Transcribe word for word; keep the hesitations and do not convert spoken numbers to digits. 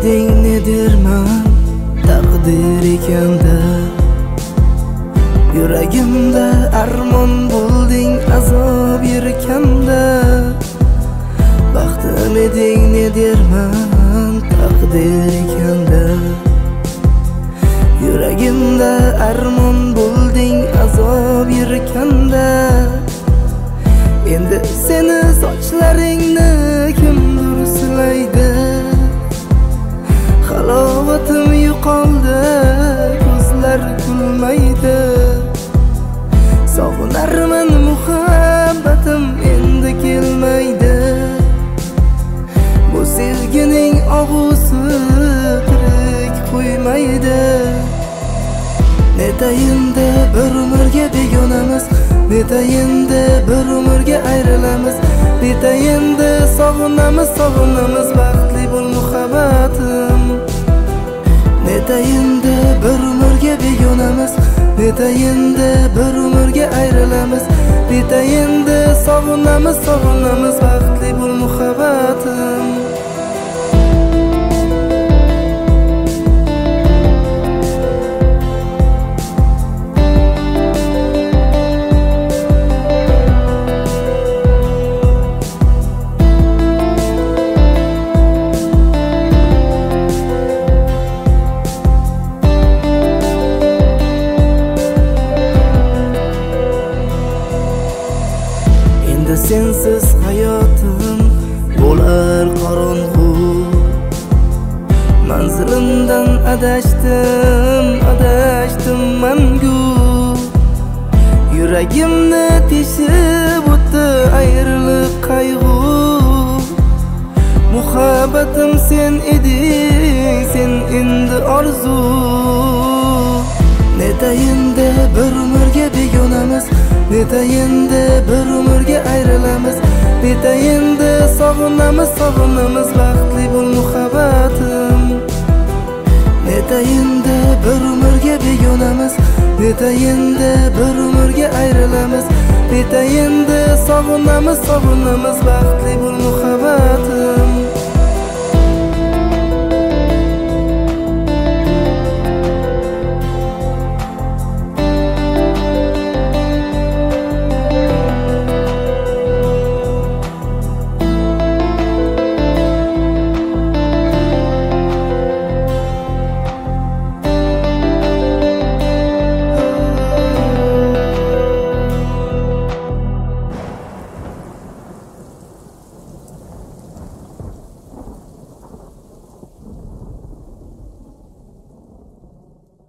eding ne derman taqdir ekanda, yuragimda armon bo'lding azob yerkanda. Baxtim eding ne derman taqdir ekanda, yuragimda armon bo'lding azob yerkanda. Endi seni sochlaringni kimdir silaydi, halovatim yo'qoldi, ko'zlar kulmaydi. Sog'inarman muhabbatim endi kelmaydi, bu sevgining og'usi tirik qo'ymaydi. Netayinda bir umrga begonamiz, netayinda bir umrga ayrilamiz. Netayinda sog'inamiz, sog'inamiz, baxtli bo'l muhabbatim. Netayinda bir umrga begonamiz, netayinda bir umrga ayrilamiz. Netayinda sog'inamiz, sog'inamiz, baxtli bo'l muhabbatim. Sensiz hayotim bo'lar qorong'u, manzilimdan adashdim, adashdim mangu. Yuragimni teshib o'tdi ayriliq qayg'u. Muhabbatim sen eding, sen endi orzu. Netayinda bir umrga begonamiz, netayinda bir umrga ayrilamiz. Netayinda sog'inamiz, sog'inamiz, baxtli bo'l muhabbatim. Netayinda bir umrga begonamiz, netayinda bir umrga ayrilamiz. Netayinda sog'inamiz, sog'inamiz, baxtli bo'l muhabbatim.